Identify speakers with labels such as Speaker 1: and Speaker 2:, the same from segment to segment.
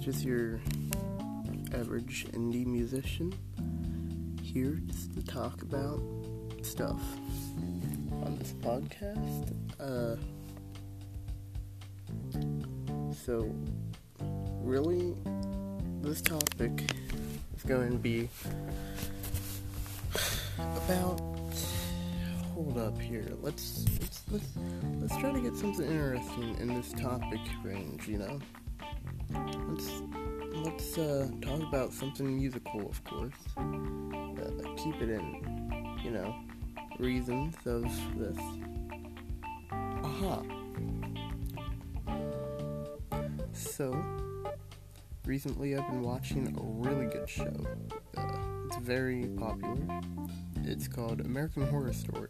Speaker 1: just your average indie musician here just to talk about stuff on this podcast. So really, this topic is going to be about. Hold up here. Let's try to get something interesting in this topic range. Let's talk about something musical, of course. Keep it in, reasons of this. Aha. So, recently I've been watching a really good show. It's very popular. It's called American Horror Story.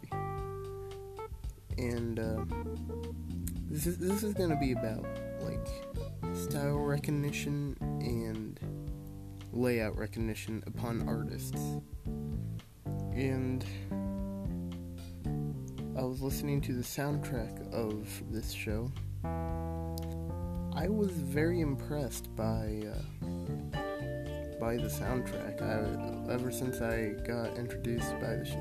Speaker 1: And this is going to be about, style recognition and layout recognition upon artists. And I was listening to the soundtrack of this show. I was very impressed by the soundtrack. Ever since I got introduced by the show,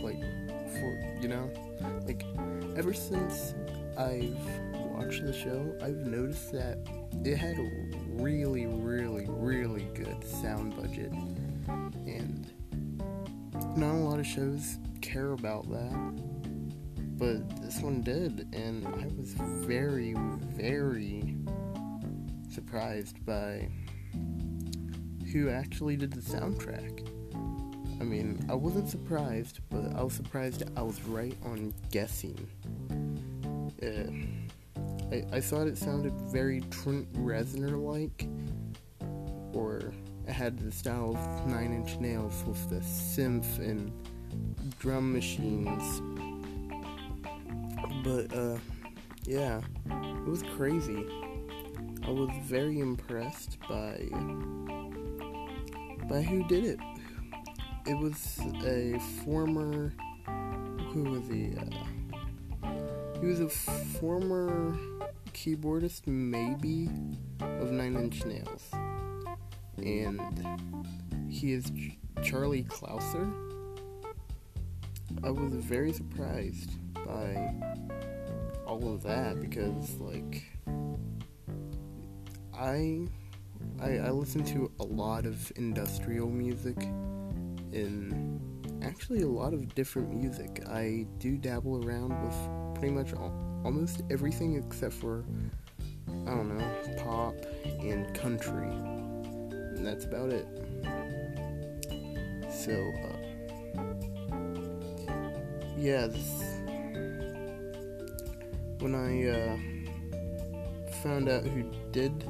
Speaker 1: ever since I've watched the show, I've noticed that it had a really, really, really good sound budget, and not a lot of shows care about that, but this one did, and I was very, very surprised by who actually did the soundtrack. I mean, I wasn't surprised, but I was surprised I was right on guessing. I thought it sounded very Trent Reznor-like, or it had the style of Nine Inch Nails with the synth and drum machines. But, yeah, it was crazy. I was very impressed by who did it. It was a former, who was he? He was a former keyboardist, maybe, of Nine Inch Nails. And he is Charlie Clouser. I was very surprised by all of that because, I listen to a lot of industrial music and actually a lot of different music. I do dabble around with pretty much almost everything except for, pop and country. And that's about it. So, when I found out who did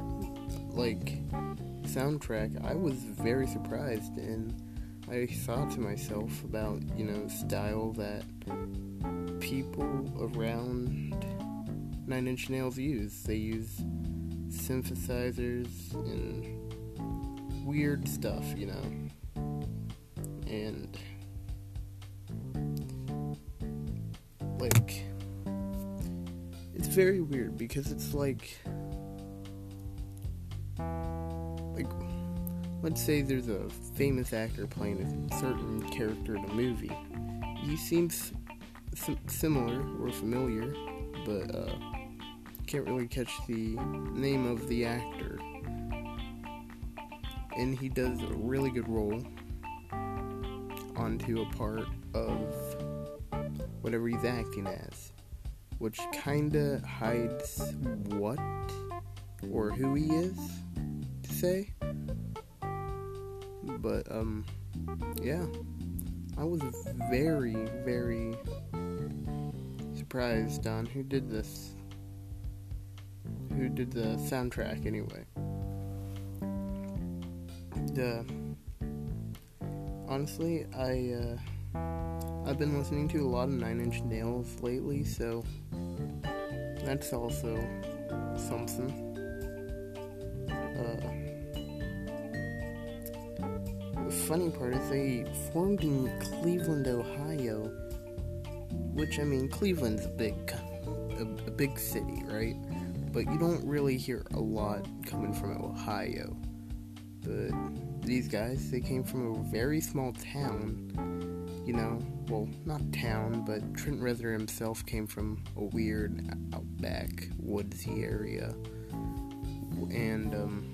Speaker 1: soundtrack, I was very surprised, and I thought to myself about style that people around Nine Inch Nails use. They use synthesizers and weird stuff, and it's very weird because it's let's say there's a famous actor playing a certain character in a movie. He seems similar or familiar, but can't really catch the name of the actor. And he does a really good role onto a part of whatever he's acting as, which kinda hides what or who he is, to say. But, yeah, I was very, very surprised on who did the soundtrack, anyway. Honestly, I've been listening to a lot of Nine Inch Nails lately, so that's also something. The funny part is they formed in Cleveland, Ohio, which, Cleveland's a big city, right? but you don't really hear a lot coming from Ohio. But these guys, they came from a very small town, well, not town, but Trent Reznor himself came from a weird outback woodsy area, and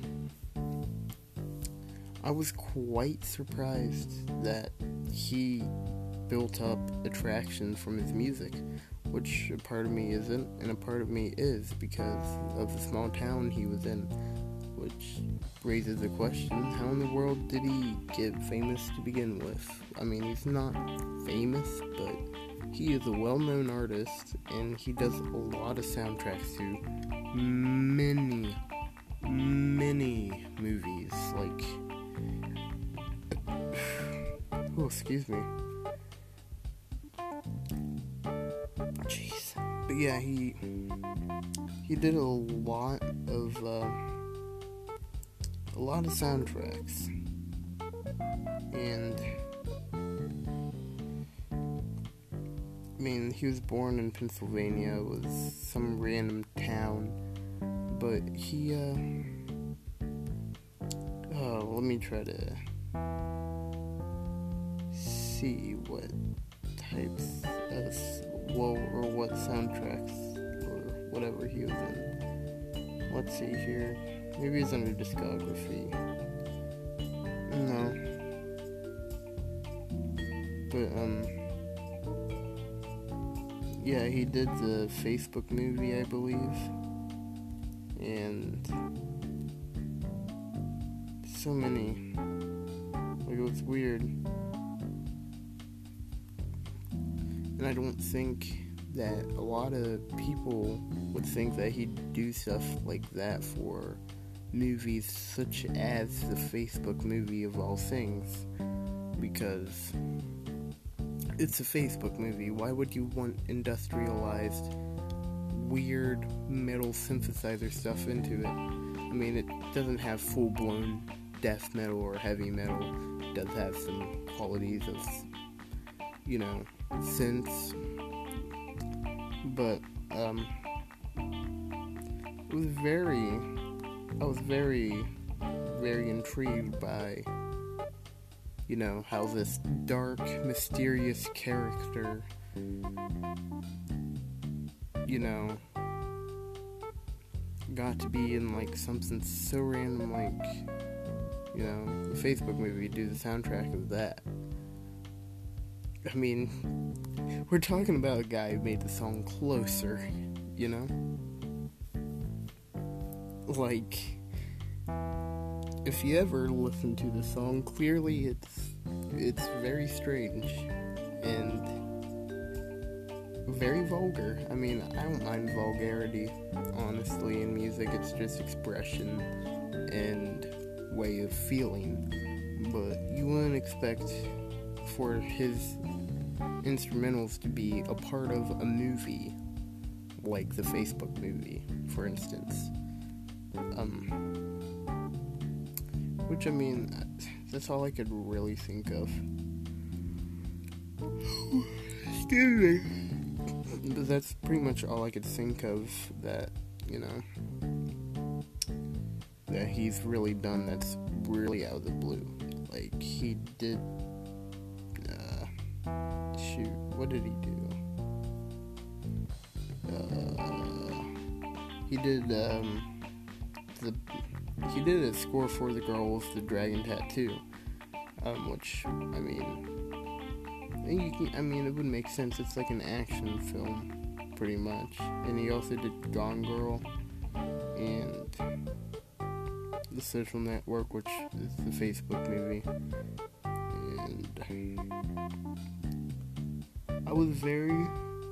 Speaker 1: I was quite surprised that he built up attraction from his music, which a part of me isn't, and a part of me is, because of the small town he was in, which raises the question, how in the world did he get famous to begin with? I mean, he's not famous, but he is a well-known artist, and he does a lot of soundtracks to many movies, like, oh, excuse me. Jeez. But yeah, he did a lot of soundtracks, and I mean, he was born in Pennsylvania. It was some random town, but he let me try to see what types of or what soundtracks or whatever he was in. Let's see here. Maybe it's under discography. No. But yeah, he did the Facebook movie, I believe. And so many. Like, it was weird. And I don't think that a lot of people would think that he'd do stuff like that for movies such as the Facebook movie of all things, because it's a Facebook movie. Why would you want industrialized, weird metal synthesizer stuff into it? I mean, it doesn't have full-blown death metal or heavy metal. It does have some qualities of, synths, but I was very, very intrigued by, how this dark, mysterious character, got to be in, like, something so random, like, the Facebook movie, do the soundtrack of that. I mean, we're talking about a guy who made the song Closer, Like, if you ever listen to the song, clearly it's very strange and very vulgar. I mean, I don't mind vulgarity, honestly, in music. It's just expression and way of feeling. But you wouldn't expect for his instrumentals to be a part of a movie, like the Facebook movie, for instance. Which, I mean, that's all I could really think of. Excuse me. But that's pretty much all I could think of that, that he's really done that's really out of the blue. Like, he did, what did he do? He did a score for The Girl with the Dragon Tattoo, which, I mean, it would make sense. It's like an action film, pretty much. And he also did Gone Girl and The Social Network, which is the Facebook movie. And I was very...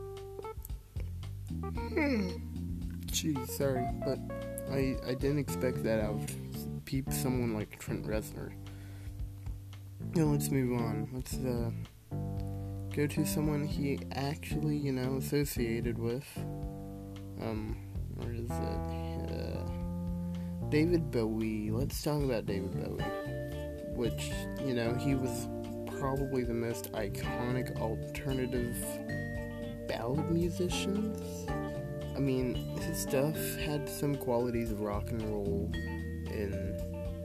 Speaker 1: Jeez, sorry, but I didn't expect that out of someone like Trent Reznor. Now let's move on. Let's go to someone he actually, associated with. Where is it? David Bowie. Let's talk about David Bowie. Which, he was probably the most iconic alternative ballad musicians. I mean, his stuff had some qualities of rock and roll and,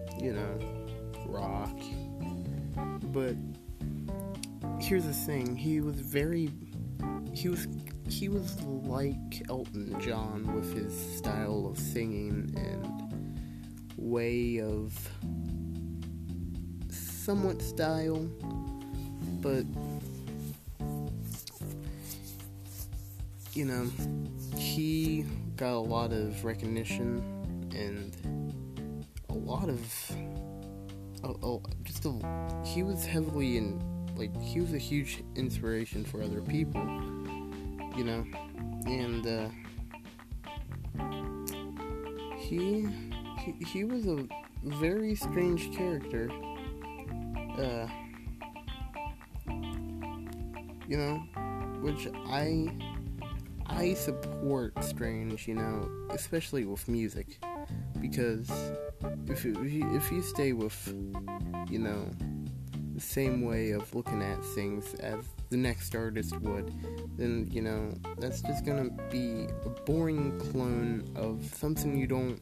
Speaker 1: rock. But here's the thing, he was like Elton John with his style of singing and way of somewhat style, but he got a lot of recognition and a lot of he was heavily in, he was a huge inspiration for other people, and he was a very strange character, which I support strange, especially with music, because if you stay with, the same way of looking at things as the next artist would, then, that's just gonna be a boring clone of something you don't,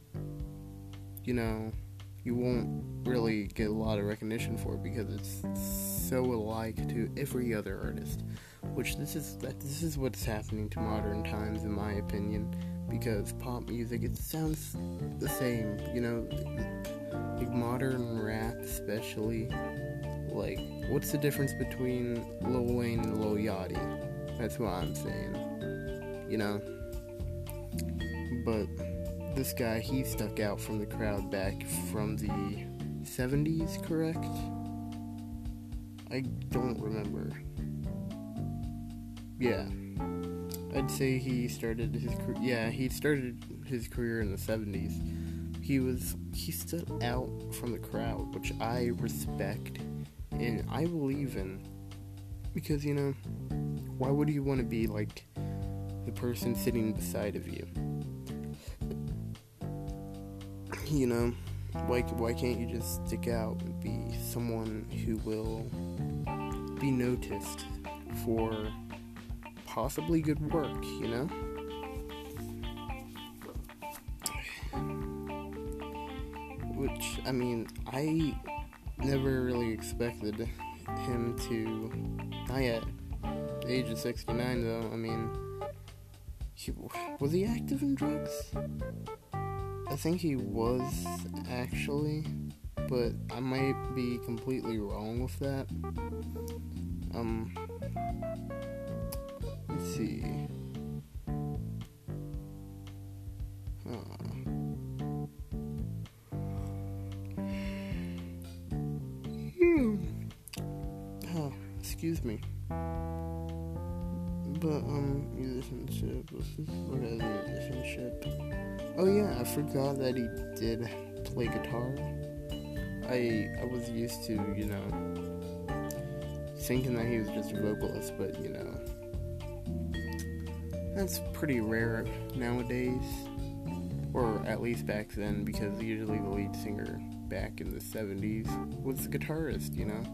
Speaker 1: you won't really get a lot of recognition for, because it's so alike to every other artist, which this is what's happening to modern times, in my opinion, because pop music, it sounds the same, like modern rap especially. Like, what's the difference between Lil Wayne and Lil Yachty? That's what I'm saying, but this guy, he stuck out from the crowd back from the 70s, correct? I don't remember. Yeah, I'd say he started his career in the 70s. He stood out from the crowd, which I respect and I believe in, because, why would you want to be like the person sitting beside of you? Why can't you just stick out and be someone who will be noticed for possibly good work, Which, I mean, I never really expected him to, not yet, the age of 69 though, I mean, was he active in drugs? I think he was, actually, but I might be completely wrong with that. Let's see. Excuse me. But, musicianship, let's just look at musicianship. Oh yeah, I forgot that he did play guitar. I was used to, thinking that he was just a vocalist, but, that's pretty rare nowadays, or at least back then, because usually the lead singer back in the 70s was the guitarist,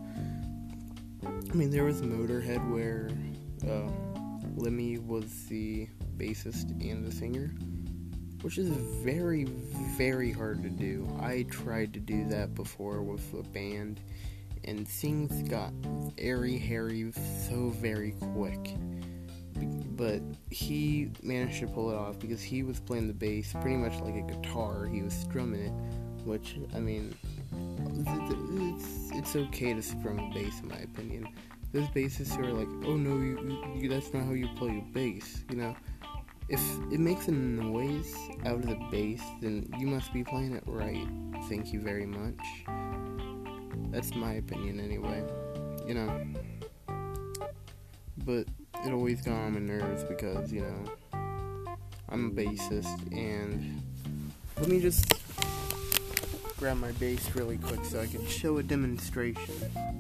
Speaker 1: I mean, there was Motorhead where Lemmy was the bassist and the singer, which is very, very hard to do. I tried to do that before with a band, and things got very hairy so very quick. But he managed to pull it off because he was playing the bass pretty much like a guitar. He was strumming it, which, I mean, it's okay to strum a bass, in my opinion. Those bassists who are like, oh no, you that's not how you play a bass, If it makes a noise out of the bass, then you must be playing it right. Thank you very much. That's my opinion anyway, But it always got on my nerves because, I'm a bassist, and let me just grab my bass really quick so I can show a demonstration.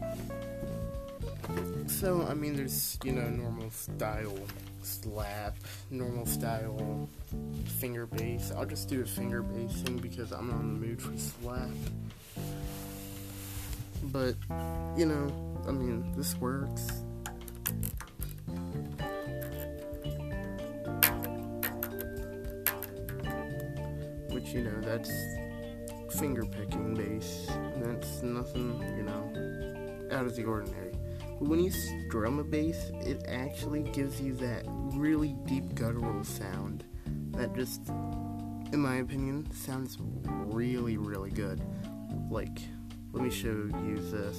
Speaker 1: So, I mean, there's, normal style slap, normal style finger bass. I'll just do a finger bass thing because I'm not in the mood for slap. But, I mean, this works. bass, that's finger picking bass. That's nothing, out of the ordinary. But when you strum a bass, it actually gives you that really deep guttural sound that just, in my opinion, sounds really, really good. Like, let me show you this.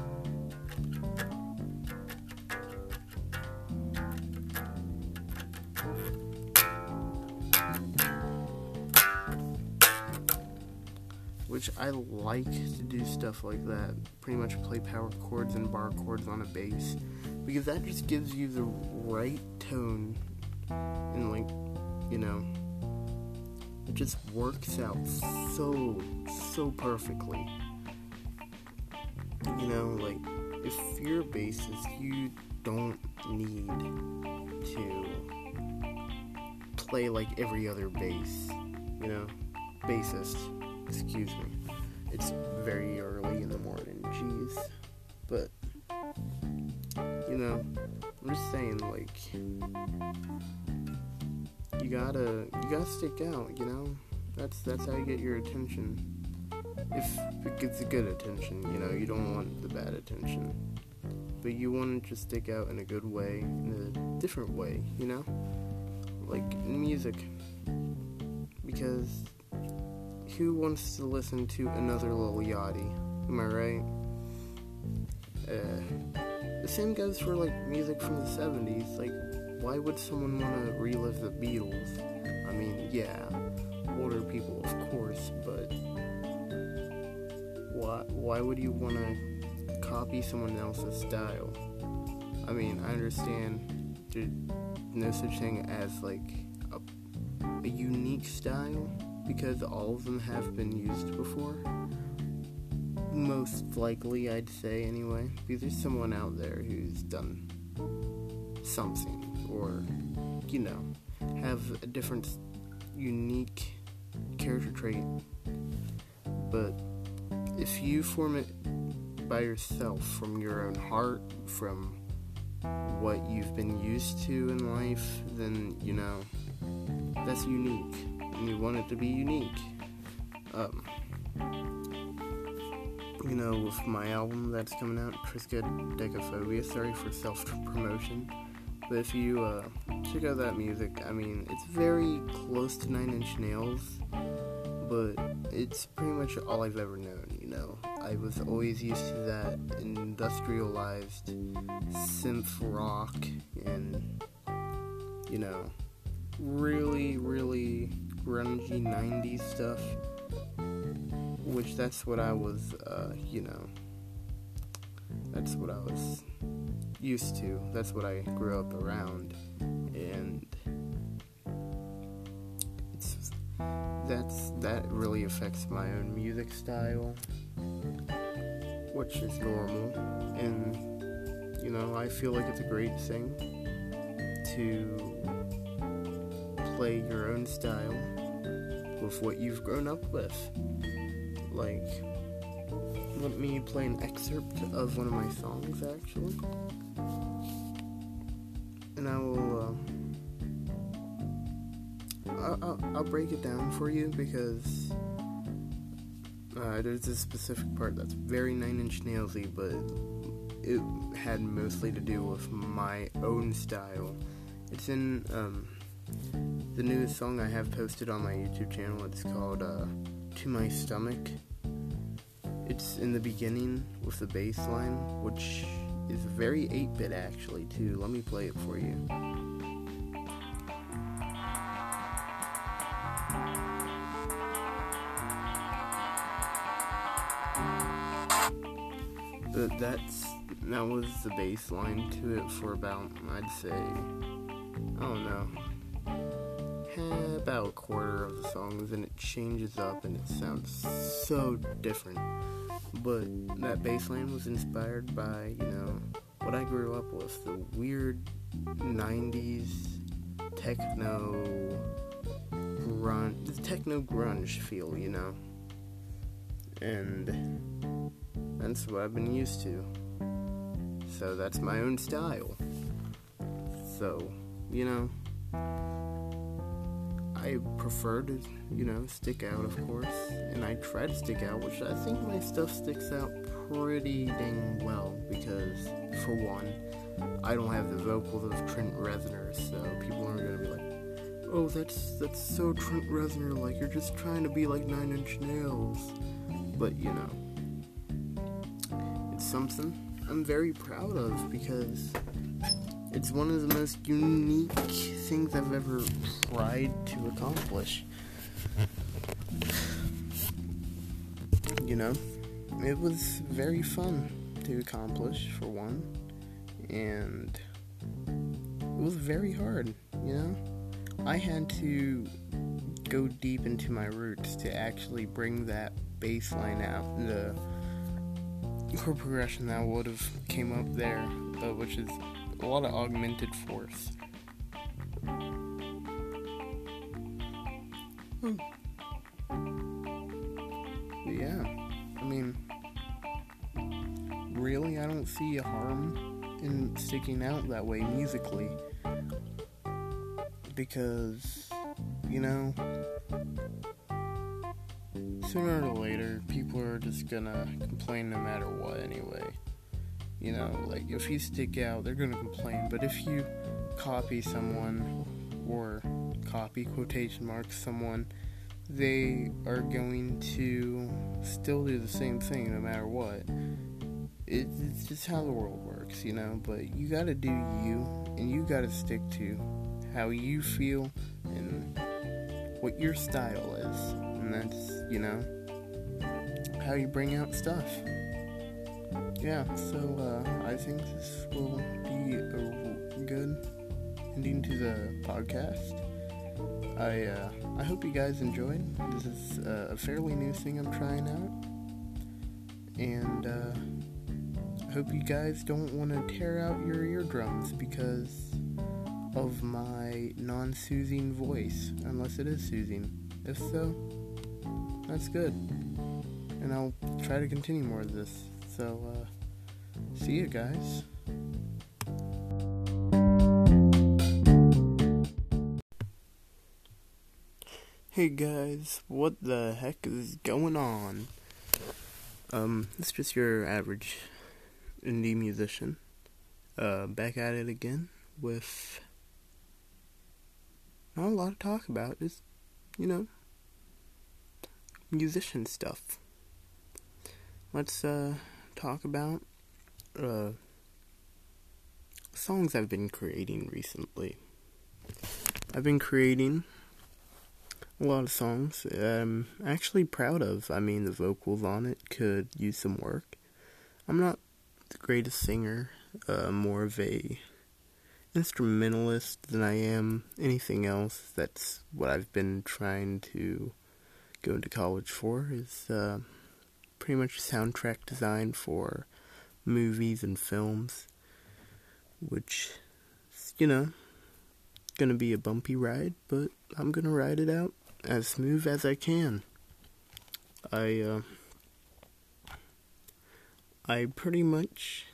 Speaker 1: Which I like to do stuff like that, pretty much play power chords and bar chords on a bass, because that just gives you the right tone, and it just works out so perfectly. If you're a bassist, you don't need to play like every other bassist. Excuse me. It's very early in the morning, jeez. But, I'm just saying, you gotta stick out, That's how you get your attention. If it gets a good attention, you don't want the bad attention. But you want to just stick out in a good way, in a different way, Like in music. Because who wants to listen to another Lil Yachty? Am I right? The same goes for music from the 70s. Why would someone want to relive the Beatles? I mean, yeah, older people, of course, but why would you want to copy someone else's style? I mean, I understand there's no such thing as a unique style, because all of them have been used before. Most likely, I'd say, anyway. Because there's someone out there who's done something, or, have a different, unique character trait. But if you form it by yourself, from your own heart, from what you've been used to in life, then, that's unique. And you want it to be unique. With my album that's coming out, Triskaidekaphobia, sorry for self-promotion, but if you check out that music, I mean, it's very close to Nine Inch Nails, but it's pretty much all I've ever known, I was always used to that industrialized synth rock and, really, really grungy 90s stuff, which that's what I was, that's what I was used to, that's what I grew up around, and that really affects my own music style, which is normal, and, I feel like it's a great thing to play your own style with what you've grown up with. Let me play an excerpt of one of my songs, actually, and I will, I'll break it down for you, because there's a specific part that's very Nine Inch Nails-y, but it had mostly to do with my own style. It's in the newest song I have posted on my YouTube channel. It's called To My Stomach. It's in the beginning with the bass line, which is very 8-bit actually too. Let me play it for you. But that was the bass line to it for about, I'd say, I don't know, about a quarter of the songs, and it changes up and it sounds so different. But that bass line was inspired by, what I grew up with, the weird 90s techno grunge feel, and that's what I've been used to. So that's my own style. So, I prefer to, stick out, of course, and I try to stick out, which I think my stuff sticks out pretty dang well, because, for one, I don't have the vocals of Trent Reznor, so people aren't gonna be like, oh, that's so Trent Reznor, like, you're just trying to be like Nine Inch Nails, but, it's something I'm very proud of, because it's one of the most unique things I've ever tried to accomplish. It was very fun to accomplish, for one, and it was very hard, I had to go deep into my roots to actually bring that bass line out, the chord progression that would have came up there, which is a lot of augmented force. Yeah, really, I don't see a harm in sticking out that way musically, because, sooner or later, people are just gonna complain no matter what anyway. Like, if you stick out, they're gonna complain, but if you copy someone, or copy, quotation marks, someone, they are going to still do the same thing no matter what. It's just how the world works, but you gotta do you, and you gotta stick to how you feel, and what your style is, and that's, how you bring out stuff. Yeah, so, I think this will be a good ending to the podcast. I hope you guys enjoyed. This is a fairly new thing I'm trying out, and I hope you guys don't want to tear out your eardrums because of my non-soothing voice, unless it is soothing. If so, that's good, and I'll try to continue more of this. So, see you guys. Hey guys, what the heck is going on? It's just your average indie musician, back at it again with not a lot to talk about, just, musician stuff. Let's, talk about, songs I've been creating recently. I've been creating a lot of songs I'm actually proud of. The vocals on it could use some work. I'm not the greatest singer, more of a instrumentalist than I am anything else. That's what I've been trying to go into college for, is pretty much soundtrack design for movies and films, which, gonna be a bumpy ride, but I'm gonna ride it out as smooth as I can. I pretty much,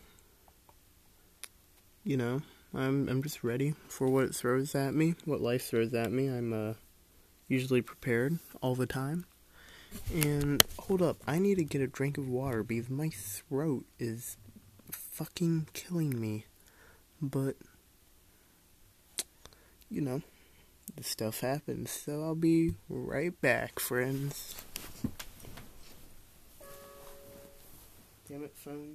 Speaker 1: I'm just ready for what it throws at me, what life throws at me. I'm usually prepared all the time. And hold up, I need to get a drink of water because my throat is fucking killing me. But, this stuff happens, so I'll be right back, friends. Damn it, phone.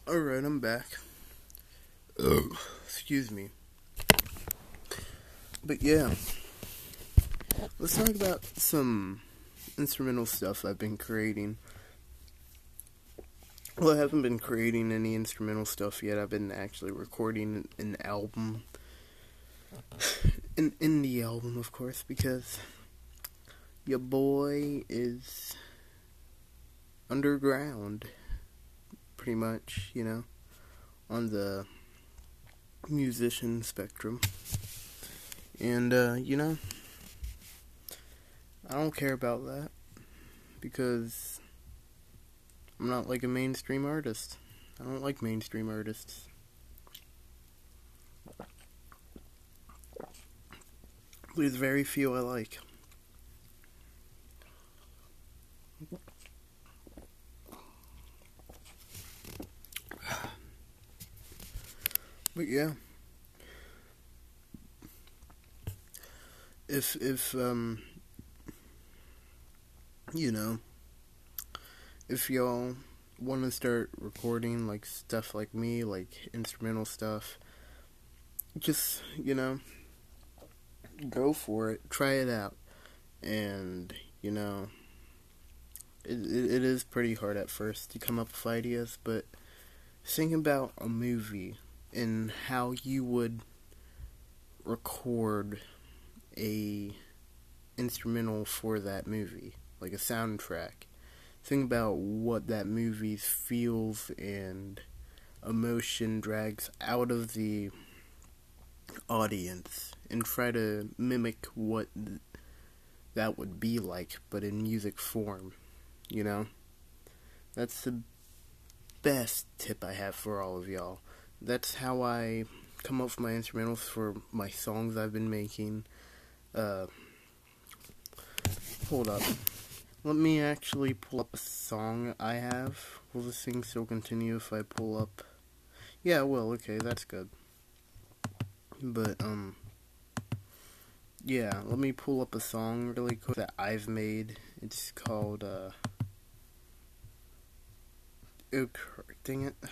Speaker 1: Alright, I'm back. Excuse me. But yeah, let's talk about some instrumental stuff I've been creating. Well, I haven't been creating any instrumental stuff yet. I've been actually recording an album. An indie album, of course, because your boy is underground, pretty much, on the musician spectrum. And, I don't care about that, because I'm not like a mainstream artist. I don't like mainstream artists. There's very few I like. But yeah, if if y'all want to start recording like stuff like me, like instrumental stuff, just go for it, try it out. And it is pretty hard at first to come up with ideas, but think about a movie and how you would record a instrumental for that movie, like a soundtrack. Think about what that movie feels and emotion drags out of the audience, and try to mimic what that would be like, but in music form. That's the best tip I have for all of y'all. That's how I come up with my instrumentals for my songs I've been making. Hold up. Let me actually pull up a song I have. Will this thing still continue if I pull up? Yeah, it will. Okay, that's good. But, yeah, let me pull up a song really quick that I've made. It's called, oh, dang it.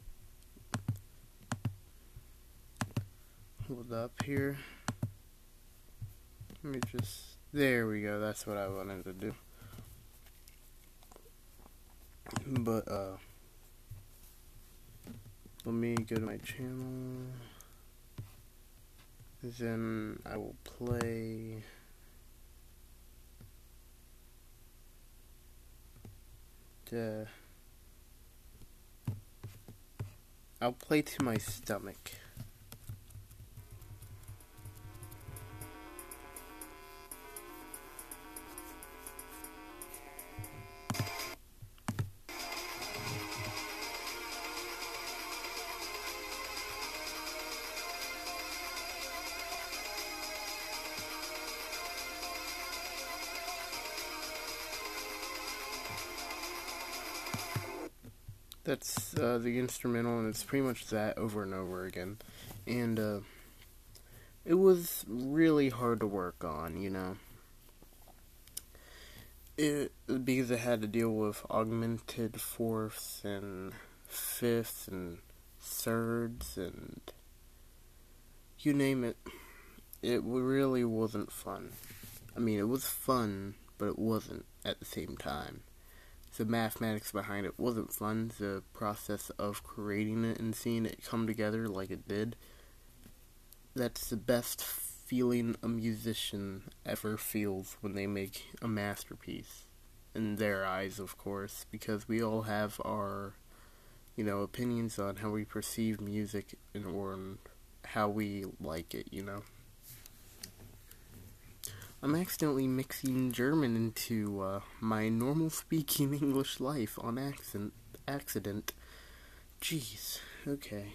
Speaker 1: Hold up here. Let me there we go, that's what I wanted to do. But, let me go to my channel. Then I will play I'll play To My Stomach. That's the instrumental, and it's pretty much that over and over again. And it was really hard to work on, because it had to deal with augmented fourths and fifths and thirds and you name it. It really wasn't fun. I mean, it was fun, but it wasn't at the same time. The mathematics behind it wasn't fun. The process of creating it and seeing it come together like it did, that's the best feeling a musician ever feels when they make a masterpiece. In their eyes, of course, because we all have our, opinions on how we perceive music or how we like it, I'm accidentally mixing German into my normal speaking English life on accident. Jeez, okay.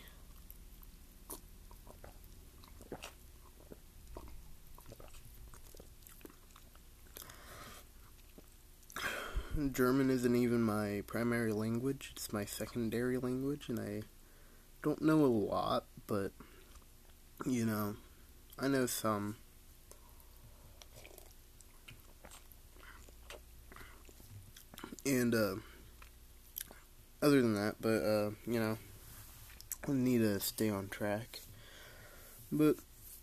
Speaker 1: German isn't even my primary language, it's my secondary language, and I don't know a lot, but, I know some. And, other than that, but, I need to stay on track. But,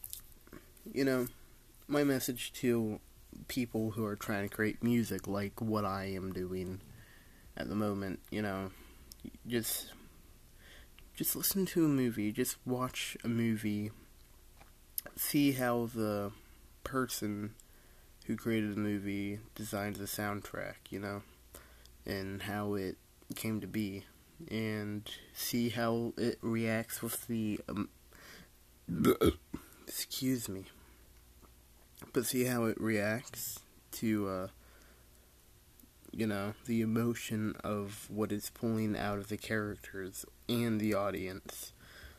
Speaker 1: my message to people who are trying to create music like what I am doing at the moment, just listen to a movie, just watch a movie, see how the person who created the movie designed the soundtrack, and how it came to be, and see how it reacts with the, excuse me, but see how it reacts to, the emotion of what it's pulling out of the characters and the audience.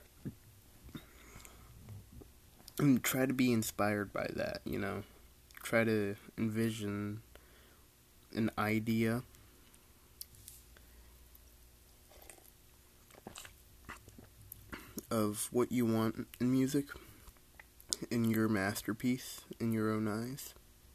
Speaker 1: And try to be inspired by that, Try to envision an idea of what you want in music, in your masterpiece, in your own eyes.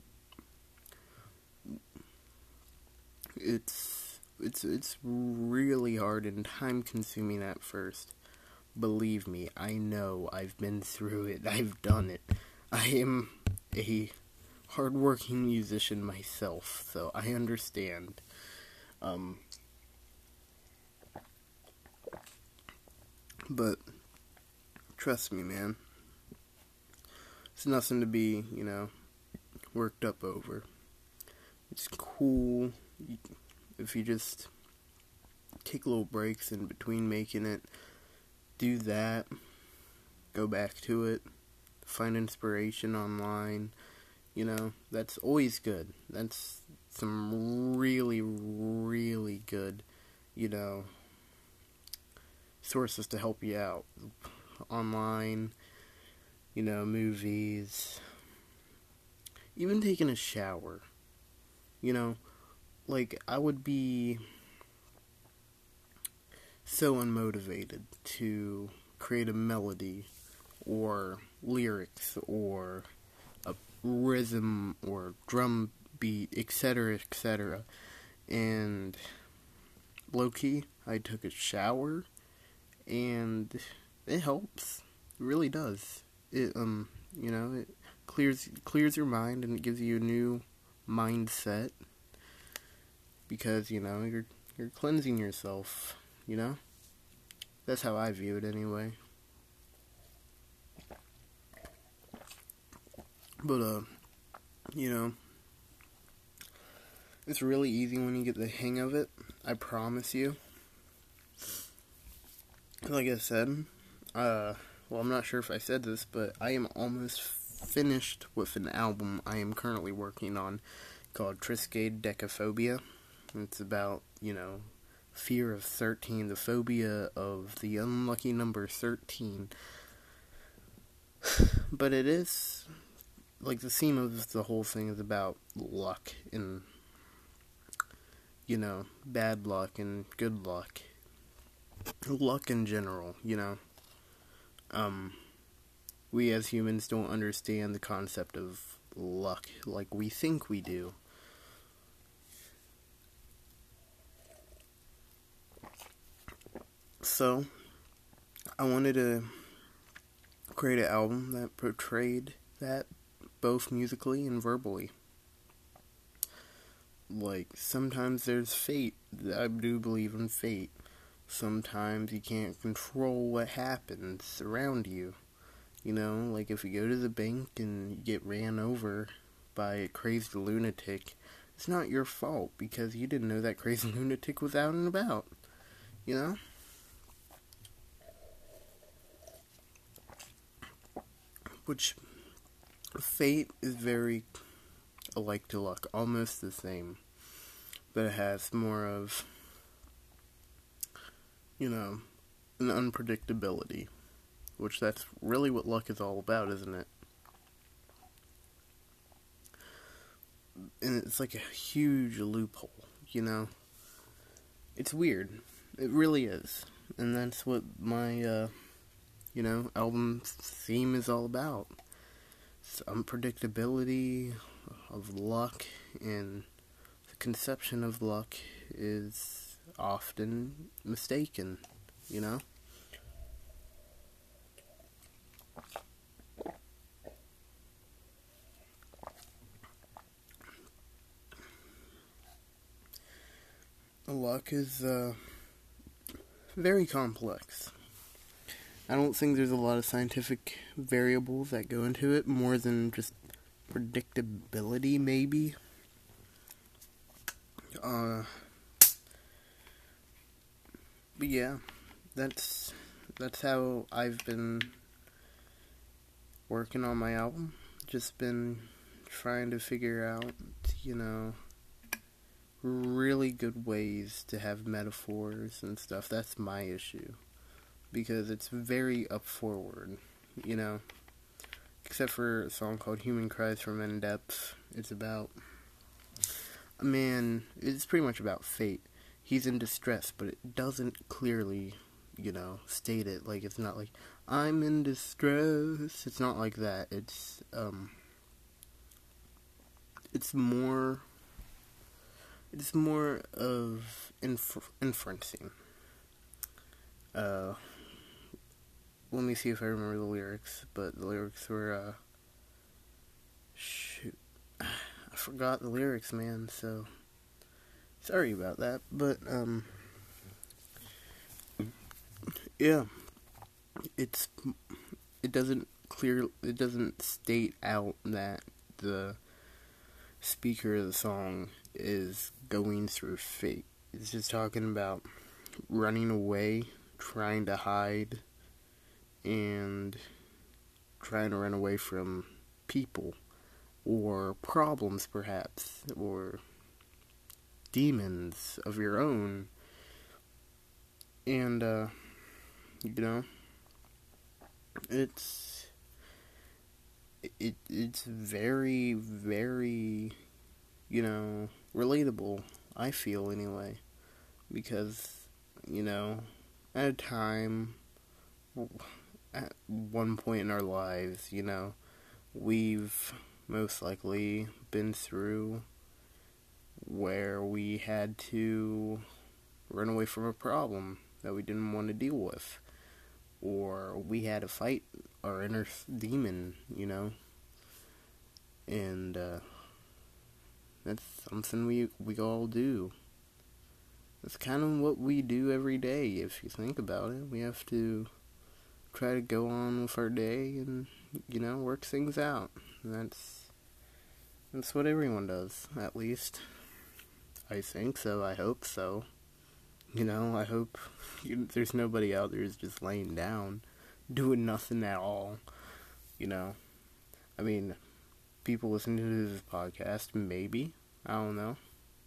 Speaker 1: It's really hard and time consuming at first. Believe me, I know. I've been through it. I've done it. I am a hardworking musician myself, so I understand. But trust me, man. It's nothing to be, worked up over. It's cool if you just take little breaks in between making it, do that, go back to it, find inspiration online, that's always good. That's some really, really good, sources to help you out. Online, movies, even taking a shower, I would be so unmotivated to create a melody or lyrics or a rhythm or drum beat, etc., etc. And low-key, I took a shower, and it helps. It really does. It it clears your mind, and it gives you a new mindset, because you're cleansing yourself. That's how I view it anyway. But it's really easy when you get the hang of it. I promise you. Like I said, I'm not sure if I said this, but I am almost finished with an album I am currently working on called Triskaidekaphobia. It's about, fear of 13, the phobia of the unlucky number 13. But it is, the theme of the whole thing is about luck and, bad luck and good luck. Luck in general, we as humans don't understand the concept of luck like we think we do. So, I wanted to create an album that portrayed that both musically and verbally. Sometimes there's fate. I do believe in fate. Sometimes you can't control what happens around you. If you go to the bank and you get ran over by a crazy lunatic, it's not your fault because you didn't know that crazy lunatic was out and about. Which, fate is very alike to luck, almost the same. But it has more of, an unpredictability. Which that's really what luck is all about, isn't it? And it's like a huge loophole, It's weird. It really is. And that's what my, album theme is all about. It's unpredictability of luck, and the conception of luck is often mistaken, you know? Luck is very complex. I don't think there's a lot of scientific variables that go into it, more than just predictability, maybe. But yeah, that's how I've been working on my album. Just been trying to figure out, really good ways to have metaphors and stuff. That's my issue. Because it's very up forward, Except for a song called Human Cries for Men in Depth. It's about a man, it's pretty much about fate. He's in distress, but it doesn't clearly, state it. Like, it's not like, I'm in distress. It's not like that. It's more of inferencing. Let me see if I remember the lyrics, but the lyrics were, shoot, I forgot the lyrics, man, so, sorry about that, but, yeah, it doesn't state out that the speaker of the song is going through fate. It's just talking about running away, trying to hide, and trying to run away from people, or problems perhaps, or demons of your own. And, it's very, very, relatable, I feel anyway, because, at a time, at one point in our lives, we've most likely been through where we had to run away from a problem that we didn't want to deal with, or we had to fight our inner demon, and that's something we all do. It's kind of what we do every day, if you think about it. We have to try to go on with our day and, work things out. And that's what everyone does, at least. I think so, I hope so. I hope there's nobody out there who's just laying down, doing nothing at all, I mean, people listening to this podcast, maybe, I don't know.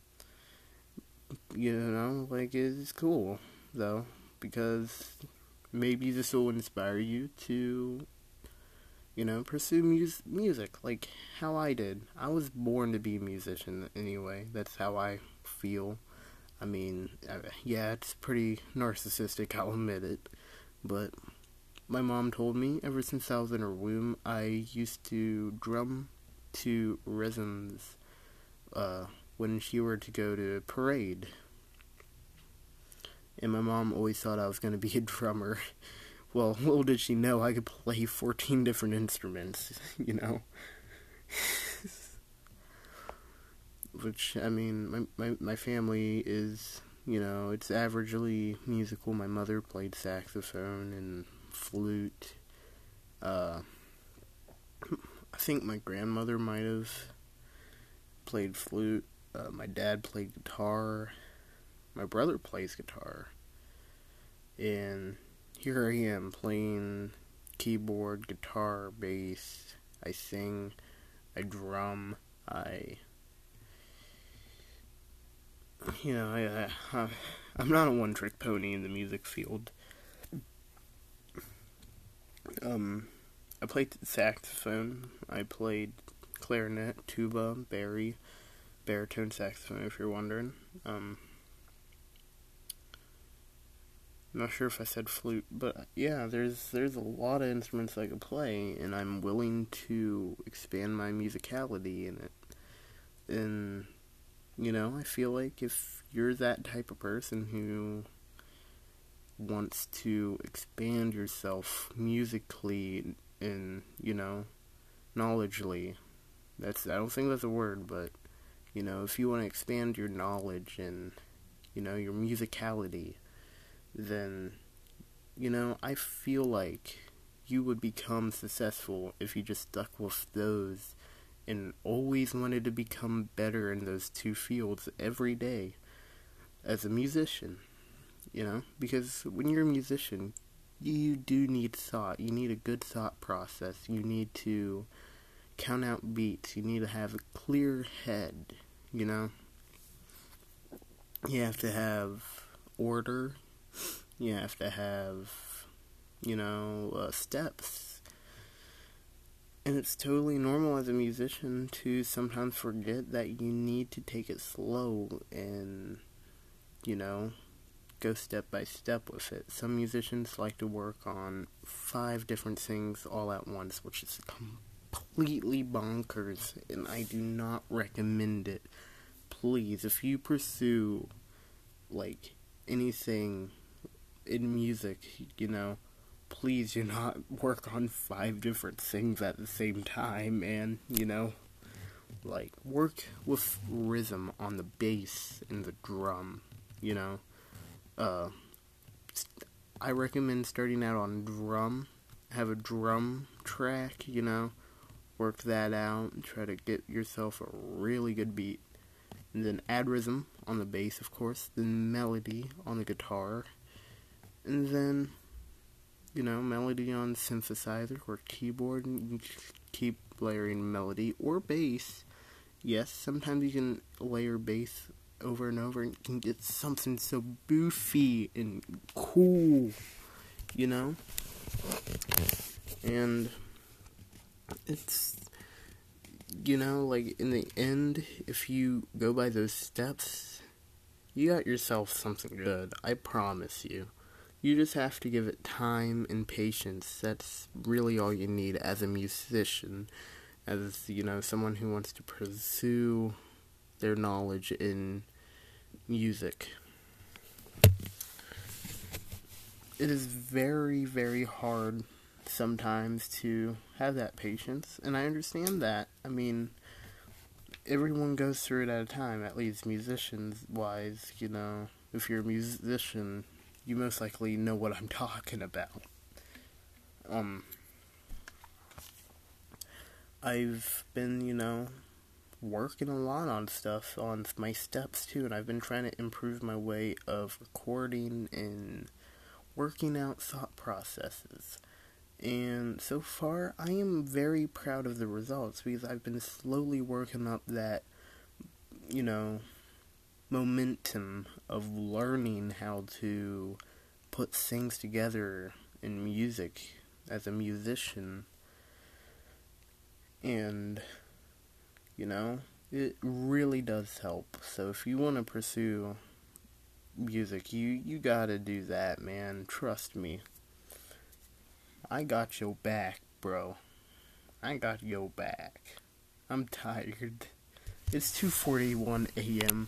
Speaker 1: It's cool, though, because maybe this will inspire you to, pursue music, like how I did. I was born to be a musician anyway. That's how I feel. I mean, yeah, it's pretty narcissistic, I'll admit it, but my mom told me ever since I was in her womb, I used to drum to rhythms, when she were to go to parade. And my mom always thought I was going to be a drummer. Well, little did she know I could play 14 different instruments, Which, I mean, my family is, it's averagely musical. My mother played saxophone and flute. I think my grandmother might have played flute. My dad played guitar. My brother plays guitar. And here I am playing keyboard, guitar, bass. I sing, I drum, I'm not a one-trick pony in the music field. I played saxophone, I played clarinet, tuba, baritone saxophone, if you're wondering. I'm not sure if I said flute, but yeah, there's a lot of instruments I could play, and I'm willing to expand my musicality in it. And I feel like if you're that type of person who wants to expand yourself musically and, knowledgeably, I don't think that's a word, but, if you want to expand your knowledge and, your musicality, then, I feel like you would become successful if you just stuck with those and always wanted to become better in those two fields every day as a musician, because when you're a musician, you do need thought. You need a good thought process. You need to count out beats. You need to have a clear head, You have to have order. You have to have, steps. And it's totally normal as a musician to sometimes forget that you need to take it slow and, go step by step with it. Some musicians like to work on 5 different things all at once, which is completely bonkers, and I do not recommend it. Please, if you pursue, anything in music, please do not work on 5 different things at the same time, and, work with rhythm on the bass and the drum, I recommend starting out on drum, have a drum track, work that out, and try to get yourself a really good beat, and then add rhythm on the bass, of course, then melody on the guitar, and then, melody on synthesizer or keyboard, and you keep layering melody or bass. Yes, sometimes you can layer bass over and over and you can get something so boofy and cool, and it's, in the end, if you go by those steps, you got yourself something good, I promise you. You just have to give it time and patience. That's really all you need as a musician, as, someone who wants to pursue their knowledge in music. It is very, very hard sometimes to have that patience, and I understand that. I mean, everyone goes through it at a time, at least musicians-wise, If you're a musician, you most likely know what I'm talking about. I've been, working a lot on stuff, on my steps too, and I've been trying to improve my way of recording and working out thought processes. And so far, I am very proud of the results, because I've been slowly working up that, momentum of learning how to put things together in music as a musician. And, it really does help. So if you want to pursue music, you gotta do that, man. Trust me. I got your back, bro. I got your back. I'm tired. It's 2:41 a.m.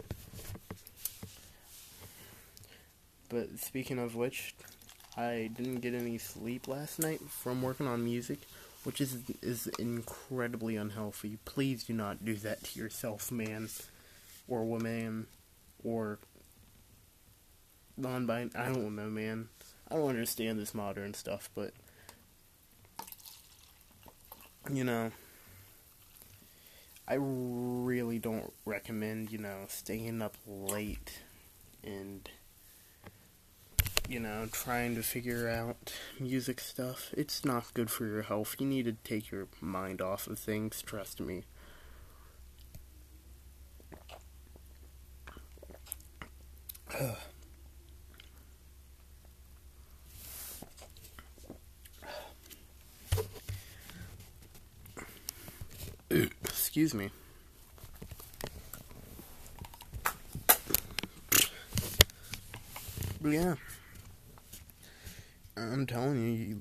Speaker 1: But speaking of which, I didn't get any sleep last night from working on music, which is incredibly unhealthy. Please do not do that to yourself, man, or woman, or non-binary. I don't know, man. I don't understand this modern stuff, but, I really don't recommend, staying up late and, trying to figure out music stuff. It's not good for your health. You need to take your mind off of things, trust me. Excuse me. But yeah, I'm telling you,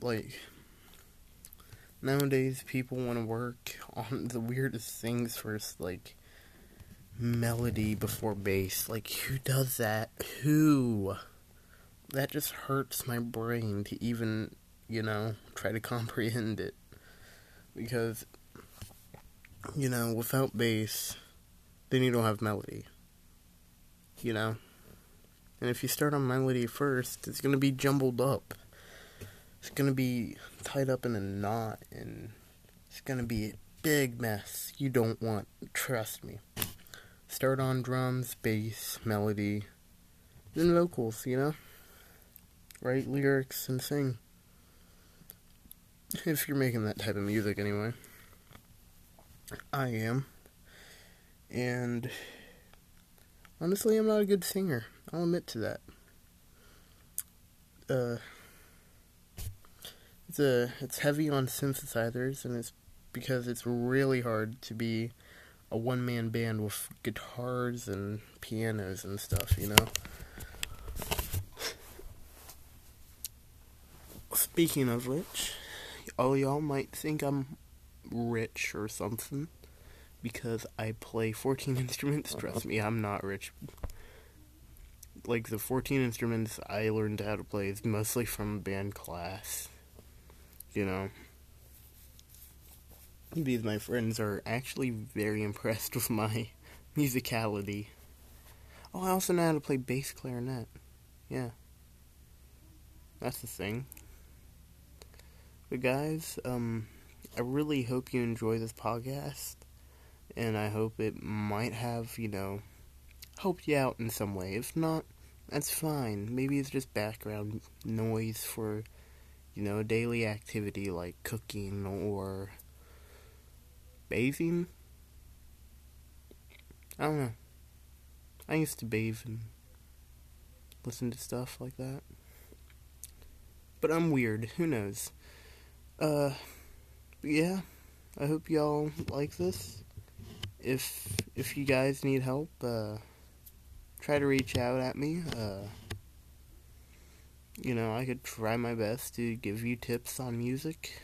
Speaker 1: nowadays people want to work on the weirdest things first, melody before bass. Like, who does that? Who? That just hurts my brain to even, try to comprehend it. Because, without bass, then you don't have melody. And if you start on melody first, it's going to be jumbled up. It's going to be tied up in a knot, and it's going to be a big mess you don't want. Trust me. Start on drums, bass, melody, then vocals, Write lyrics and sing. If you're making that type of music anyway. I am. And honestly, I'm not a good singer. I'll admit to that. It's heavy on synthesizers, and it's because it's really hard to be a one-man band with guitars and pianos and stuff, Speaking of which, all y'all might think I'm rich or something because I play 14 instruments. Trust me, I'm not rich. Like, the 14 instruments I learned how to play is mostly from band class. These my friends are actually very impressed with my musicality. Oh, I also know how to play bass clarinet. Yeah. That's the thing. But guys, I really hope you enjoy this podcast. And I hope it might have, helped you out in some way. If not, that's fine. Maybe it's just background noise for, a daily activity like cooking or bathing. I don't know. I used to bathe and listen to stuff like that. But I'm weird. Who knows? Yeah. I hope y'all like this. If you guys need help, try to reach out at me. I could try my best to give you tips on music,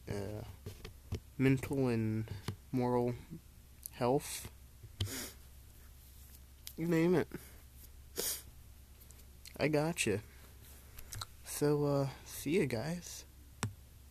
Speaker 1: mental and moral health. You name it. I gotcha. So, see ya, guys.